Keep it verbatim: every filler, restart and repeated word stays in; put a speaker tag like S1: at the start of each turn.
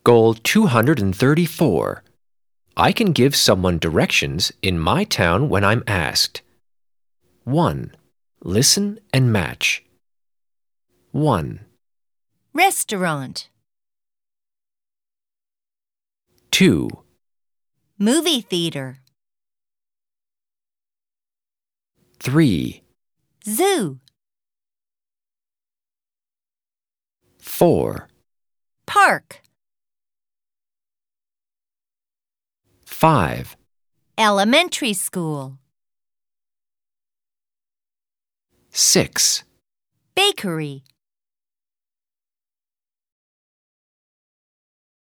S1: Goal two hundred thirty-four. I can give someone directions in my town when I'm asked. one. Listen and match. one.
S2: Restaurant.
S1: two.
S2: Movie theater.
S1: three.
S2: Zoo.
S1: four.
S2: Park.
S1: five.
S2: Elementary school.
S1: six.
S2: Bakery.